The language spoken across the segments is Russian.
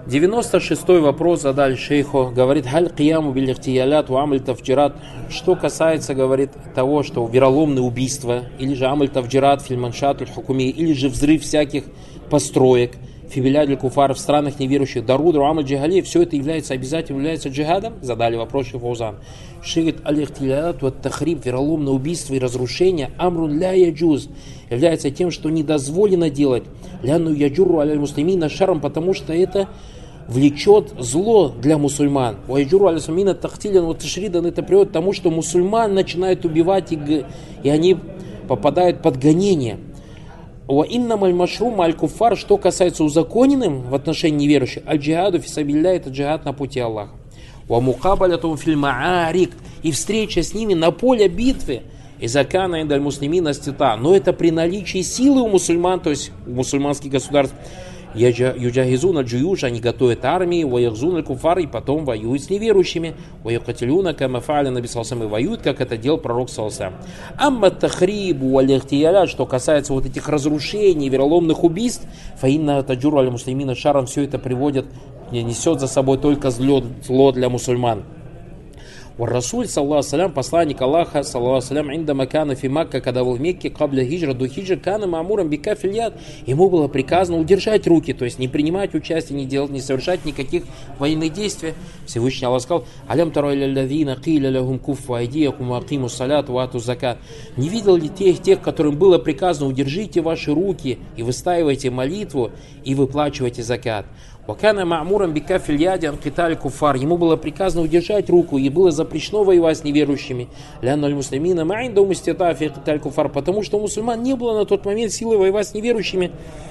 96-й вопрос задали шейху. Говорит, халь кияму биль ихтиялят ва амль тавджират. Что касается, говорит, того, что вероломные убийства, или же амль тавджират фильманшат аль-хукуми, или же взрыв всяких построек, фибиля для куфар в странах неверующих, дарудру амль джихали, все это является обязательно, является джихадом? Задали вопрос шейх Фаузан. Шейх аль-ихтиялят ва тахриб, вероломное убийство и разрушение, амрун ля яджуз, является тем, что не дозволено делать. Ляну яджуру аль-муслимина шарам, потому что это влечет зло для мусульман. Уайджуру аль-муслимина тахтилян ва ташридан, это приводит к тому, что мусульман начинают убивать, и они попадают под гонение. Ва иннам аль-машрум аль-куфар, что касается узаконенным в отношении неверующих, аль-джихаду фисабилля, это джихад на пути Аллаха. Ва мукабалятум филь маарик, и встреча с ними на поле битвы, изакана индаль муслимина стита, но это при наличии силы у мусульман, то есть у мусульманских государств. Юджахизуна джуюш, они готовят армии, ваягзуна куфар, и потом воюют с неверующими. Ваякатилюна камафаля наби салсам, и воюют, как это делал пророк салсам. Амма тахрибу валихтиялят, что касается вот этих разрушений, вероломных убийств, фаинна таджуру аль муслимина шарам, все это приводит, несет за собой только зло для мусульман. Расуль, саллаху салям, посланник Аллаха, саллаху салям, инда макана фи Макка, когда был в Мекке, кабля хиджра, до хиджра, кана маамурам бика фильят, ему было приказано удержать руки, то есть не принимать участие, не делать, не совершать никаких военных действий. Всевышний Аллах сказал, алям тарой ляллазина киля лахум куффу айдиякум ва акиму салят ва ату закат. Не видел ли тех, которым было приказано, удержите ваши руки и выстаивайте молитву и выплачивайте закат. Вакана маамурам бика фильяди анкиталь куфар. Ему было приказано удержать руку, и было запрещено воевать с неверующими. Ляну муслимина ма'инда умистита фи киталь куфар, потому что у мусульман не было на тот момент силы воевать с неверующими.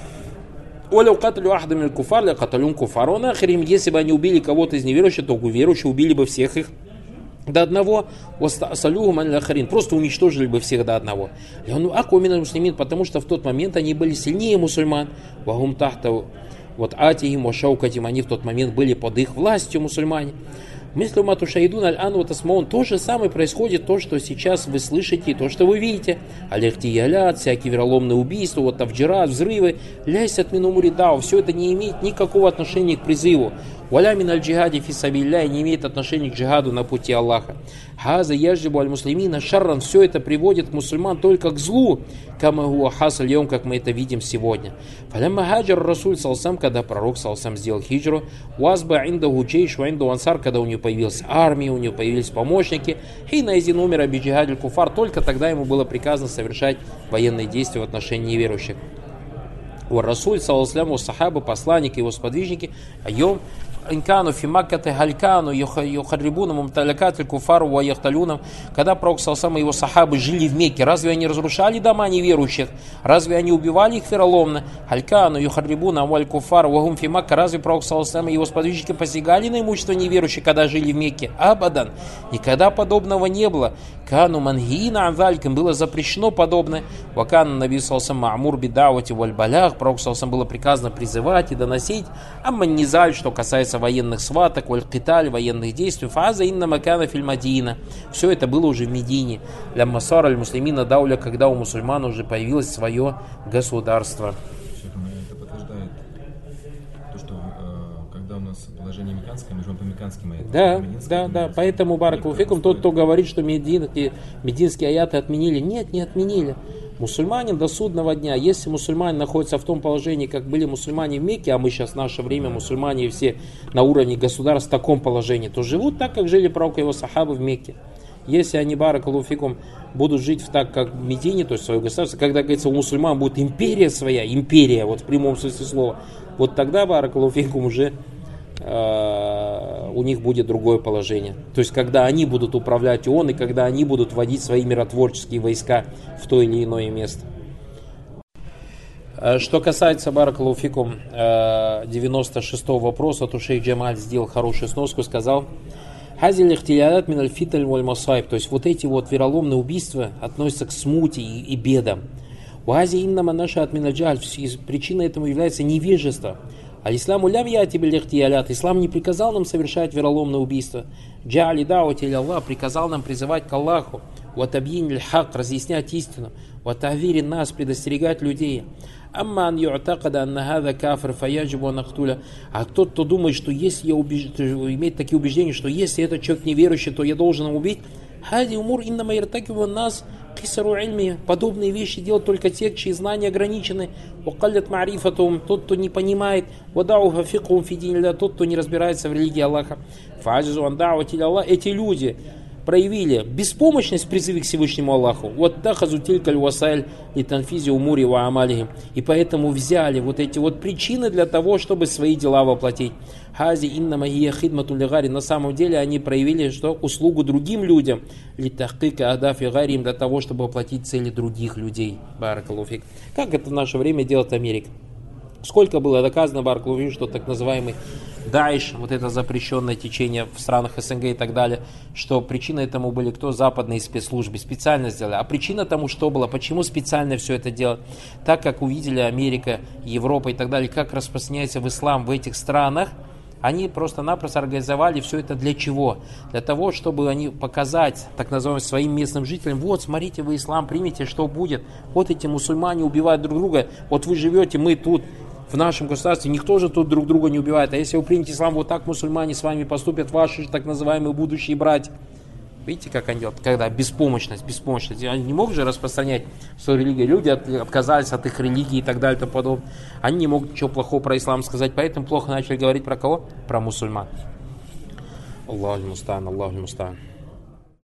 Оля каталю ахдамиль куфар, ля каталюн куфарона ахрим. Если бы они убили кого-то из неверующих, то верующие убили бы всех их до одного, просто уничтожили бы всех до одного. Потому что в тот момент они были сильнее мусульман. Вот атихим, шаукатим, они в тот момент были под их властью, мусульмане. Мыслю мату шаидун аль-ан вот асмаун, то же самое происходит, то, что сейчас вы слышите, то, что вы видите. Аль-ихтиялят, всякие вероломные убийства, вот тавджират, взрывы, ляйсят мину муридау, все это не имеет никакого отношения к призыву. Валя мин аль-джихади фисабилля, не имеет отношения к джихаду на пути Аллаха. Хаза яжибу аль-муслимина шарран, все это приводит мусульман только к злу, камагу хасаль йом, как мы это видим сегодня. Фалямма хаджар расуль салсам, когда пророк салсам сделал хиджру, уазба индаху джейш ва инду ансар, когда у него появилась армия, у него появились помощники, хейна изин умер аби джихадиль куфар, только тогда ему было приказано совершать военные действия в отношении неверующих. У Расуль саллаллаху сахабы, посланники, его сподвижники, айом инкану фи маккате халькану юхаррибуна мумталякат куфару ва яхталюнам. Когда пророк саллаллаху и его сахабы жили в Мекке, разве они разрушали дома неверующих? Разве они убивали их вероломно? Халькану юхаррибуна валь куфару ва гум фи Макка. Разве пророк саллаллаху и его сподвижники посягали на имущество неверующих, когда жили в Мекке? Абадан. Никогда подобного не было. Кану мангиина анзалькам, было запрещено подобное. Вакан наби саллаллаху ма'мур бидавати валь балях. Пророк саллаллаху было приказано призывать и доносить. Амма низаль, что касается военных сваток, валь-киталь, военных действий, фаза инна макана филь Мадина. Все это было уже в Медине. Для масар аль-муслимина дауля, когда у мусульман уже появилось свое государство. Это подтверждает то, что когда у нас положение американское, мы живем по американским аятам. Да. Поэтому баракулуфикум, тот, кто говорит, что мединские аяты отменили, нет, не отменили. Мусульманин до судного дня, если мусульмане находятся в том положении, как были мусульмане в Мекке, а мы сейчас в наше время мусульмане все на уровне государств в таком положении, то живут так, как жили пророк и его сахабы в Мекке. Если они, баракалуфикум, будут жить так, как в Медине, то есть свое государство, когда, говорится, у мусульман будет империя своя, империя, вот в прямом смысле слова, вот тогда, баракалуфикум, уже у них будет другое положение. То есть, когда они будут управлять ООН, и когда они будут вводить свои миротворческие войска в то или иное место. Что касается, баракаллаху фикум, 96-го вопроса, то шейх Джамаль сделал хорошую сноску, сказал: «Хазиль ихтиялят мин аль-фиталь валь масайб», то есть вот эти вот вероломные убийства относятся к смуте и бедам. «Вази иннама наша от мин аль-джаль», причиной этому является невежество. А исламу лям яти биль ихтиялят, ислам не приказал нам совершать вероломное убийство. Джали даути илля Аллах, приказал нам призывать к Аллаху. ватабьин ль-хак, разъяснять истину, ватавири нас, предостерегать людей. Амма ан ю'такада анна хада кафир фаяджибу нахтуля. А тот, кто думает, что если я имеет такие убеждения, что если этот человек неверующий, то я должен его убить, хади умур иннама иртакибу нас кисару ильми. Подобные вещи делают только те, чьи знания ограничены. Вакаллят ма'рифатум, тот, кто не понимает. Вадауха фикхум фидинилля, тот, кто не разбирается в религии Аллаха. Фаджизу андауати Аллах. Эти люди проявили беспомощность в призыве к Всевышнему Аллаху. Вот тахазу тилькаль васайль и танфизи умури ва амалихи. И поэтому взяли вот эти вот причины для того, чтобы свои дела воплотить. Хази иннама хия хидмату лигари. На самом деле они проявили что? Услугу другим людям. Литахкика адафи гарим, для того, чтобы воплотить цели других людей. Баракалуфик. Как это в наше время делает Америка? Сколько было доказано, Баракалуфик, что так называемый Даиш, вот это запрещенное течение в странах СНГ и так далее, что причиной этому были кто? Западные спецслужбы специально сделали. А причина тому что было? Почему специально все это делать? Так как увидели Америка, Европа и так далее, как распространяется в ислам в этих странах, они просто-напросто организовали все это для чего? Для того, чтобы они показать, так называемым, своим местным жителям, вот, смотрите, вы ислам примите, что будет. Вот эти мусульмане убивают друг друга, вот вы живете, мы тут. В нашем государстве никто же тут друг друга не убивает. А если вы примете ислам, вот так мусульмане с вами поступят, ваши так называемые будущие братья. Видите, как они делают? Когда беспомощность. Они не могут же распространять свою религию. Люди отказались от их религии и так далее и тому подобное. Они не могут ничего плохого про ислам сказать. Поэтому плохо начали говорить про кого? Про мусульман. Аллаху мустаан, Аллаху мустаан.